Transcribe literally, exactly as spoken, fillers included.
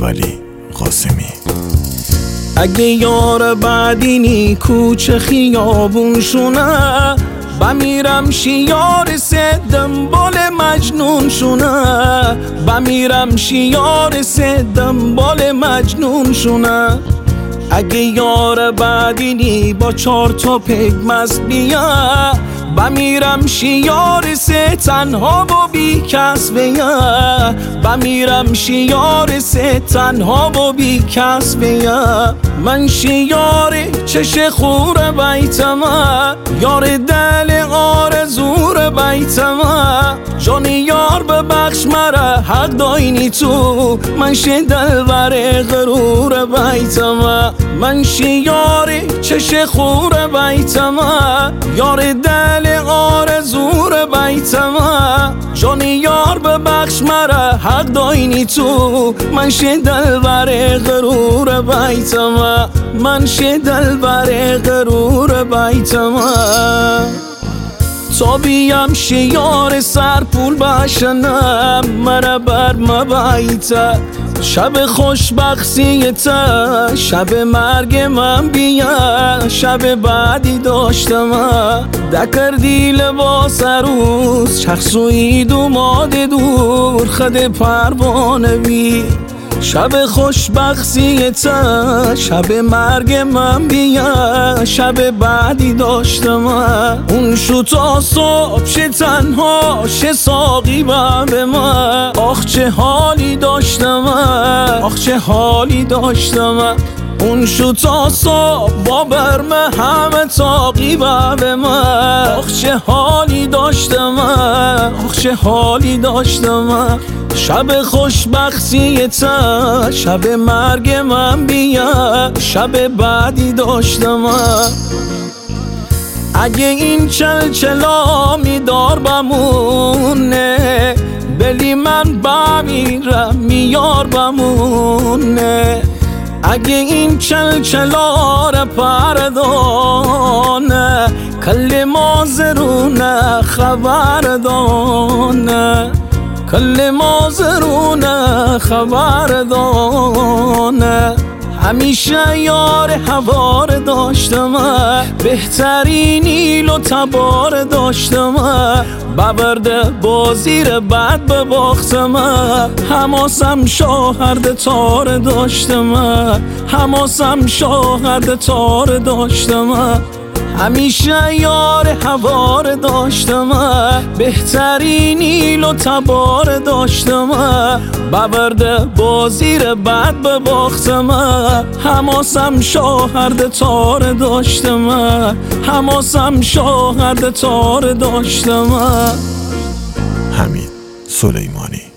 ولی قاسمی. اگه یار بعدینی کوچه خیابون شونه، بمیرم شیار سه دنبال مجنون شونه، بمیرم شیار سه دنبال مجنون شونه. اگه یار بعدینی با چار تا پگمز بیا، بمیرم شیار سه تنها و بی کس بیا، بمیرم شیار سه تنها و بی کس بیا. من شیار چش خور بیتم، یار دل آرزور بیتم، جان یار ببخش مرا حق داینی تو، من شه دلبر غرور بیتم. من شیار چش خور بیتم، یار دل آرزور بیتم، جان یار ببخش مرا حق داینی تو، من شه دلبر غرور بیتم، من شه دلبر غرور بیتم. تا بیم شیار سر پول بشنم مرا بر مبایتا، شب خوشبختیتا شب مرگ من بیا، شب بعدی داشتم دکردی لباس روز شخصوی دو ماده دور خد پروانه بی. شب خوشبختیتا شب مرگ من بیا، شب بعدی داشتم اون شو تا صبح شه تنها شه ساقی با به ما. آخ چه حالی داشتم، آخ چه حالی داشتم، اون شو تا صبح با برمه همه تاقی با به ما. آخ چه حالی داشتم، آخ چه حالی داشتم. شب خوشبختیتا شب مرگ من بیا، شب بعدی داشتم. اگه این چلچلا میدار بمونه، بلی من بمیرم میار بمونه. اگه این چلچلا را پردانه، کل مازرونه خبردانه، کل مازرونه خبردانه. همیشه یار هوار داشتم، بهترین نیل و تبار داشتم، ببرده بازیر بد بباختم. حماسم شاهرد تار داشتم، حماسم شاهرد تار داشتم. همیشه یار هوار داشتم، بهترین نیل و تبار داشتم، ببرده بازیر بد بباختم. حماسم شاهرد تار داشتم، حماسم شاهرد تار داشتم. حمید سلیمانی.